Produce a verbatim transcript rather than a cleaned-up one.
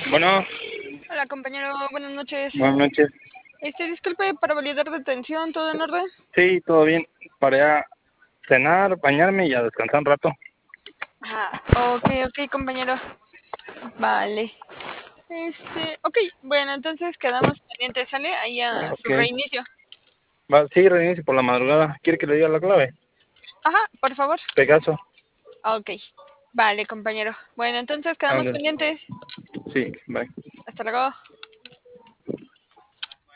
Bueno, Hola compañero, buenas noches. buenas noches. Este, disculpe, para validar detención, ¿todo en orden? Sí, todo bien. Para a cenar, bañarme y a descansar un rato. Ah, ok, ok, compañero. Vale. Este, ok, bueno, entonces quedamos pendientes, ¿sale? Ahí a su Ok. reinicio. Va, sí, reinicio por la madrugada. ¿Quiere que le diga la clave? Ajá, por favor. Pegaso. Ok, vale, compañero. Bueno, entonces quedamos Ándale. pendientes. Sí, bye. Hasta luego.